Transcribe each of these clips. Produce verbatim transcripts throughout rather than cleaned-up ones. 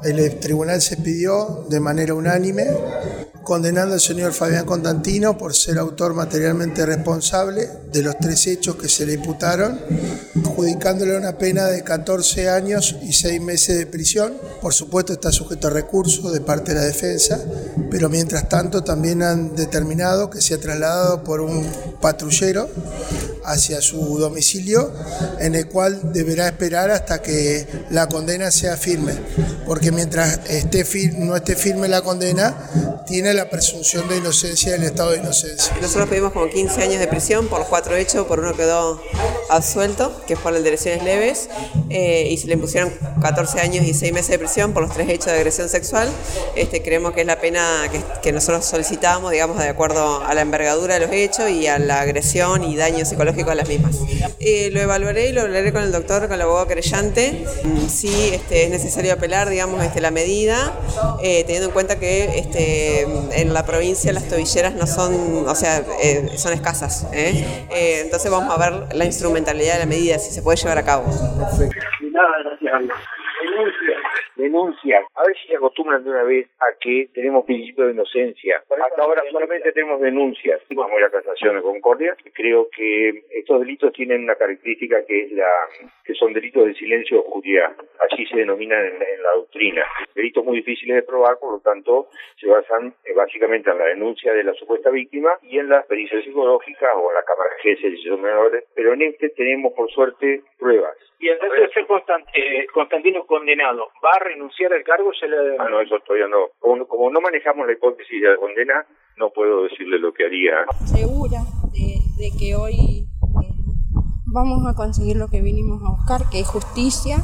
el tribunal se expidió de manera unánime, condenando al señor Fabián Constantino por ser autor materialmente responsable de los tres hechos que se le imputaron, adjudicándole una pena de catorce años y seis meses de prisión. Por supuesto está sujeto a recurso de parte de la defensa, pero mientras tanto también han determinado que sea trasladado por un patrullero hacia su domicilio, en el cual deberá esperar hasta que la condena sea firme, porque mientras esté fir- no esté firme la condena, tiene la presunción de inocencia del estado de inocencia. Nosotros pedimos como quince años de prisión por los cuatro hechos, por uno quedó absuelto, que fue el de lesiones leves, eh, y se le impusieron catorce años y seis meses de prisión por los tres hechos de agresión sexual. Este, creemos que es la pena que, que nosotros solicitábamos, digamos, de acuerdo a la envergadura de los hechos y a la agresión y daño psicológico de las mismas. Eh, lo evaluaré y lo hablaré con el doctor, con el abogado querellante. Sí, este, es necesario apelar, digamos, este, la medida, eh, teniendo en cuenta que este, en la provincia las tobilleras no son, o sea, eh, son escasas. ¿eh? Eh, entonces vamos a ver la instrumentalidad de la medida, si se puede llevar a cabo. Nada, gracias a Dios. Denuncia, denuncia. A ver si se acostumbran de una vez a que tenemos principio de inocencia. Hasta ahora solamente tenemos denuncias. Vamos a la casación de Concordia. Creo que estos delitos tienen una característica que es la que son delitos de silencio o oscuridad. Así se denominan en, en la doctrina. Delitos muy difíciles de probar, por lo tanto, se basan eh, básicamente en la denuncia de la supuesta víctima y en las pericias psicológicas o en la cámara G S si son menores. Pero en este tenemos, por suerte, pruebas. Y en caso de ser Constant, eh, Constantino condenado, ¿va a renunciar al cargo? Se le... Ah, no, eso todavía no. Como, como no manejamos la hipótesis de la condena, no puedo decirle lo que haría. Segura de, de que hoy eh, vamos a conseguir lo que vinimos a buscar, que es justicia,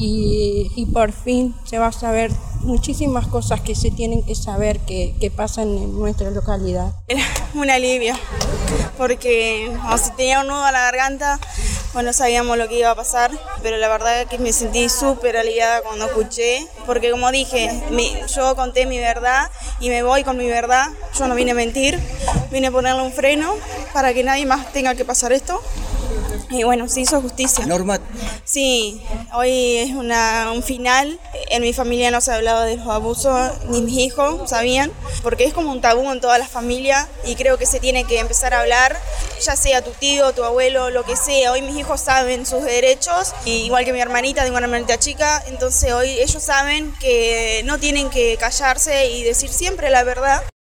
y, y por fin se va a saber muchísimas cosas que se tienen que saber que, que pasan en nuestra localidad. Era un alivio, porque como si tenía un nudo a la garganta, pues no sabíamos lo que iba a pasar, pero la verdad es que me sentí súper aliviada cuando escuché, porque como dije, mi, yo conté mi verdad y me voy con mi verdad. Yo no vine a mentir, vine a ponerle un freno para que nadie más tenga que pasar esto. Y bueno, se hizo justicia. Norma. Sí, hoy es una, un final. En mi familia no se ha hablado de los abusos, ni mis hijos sabían, porque es como un tabú en toda la familia y creo que se tiene que empezar a hablar, ya sea tu tío, tu abuelo, lo que sea. Hoy mis hijos saben sus derechos, igual que mi hermanita, tengo una hermanita chica, entonces hoy ellos saben que no tienen que callarse y decir siempre la verdad.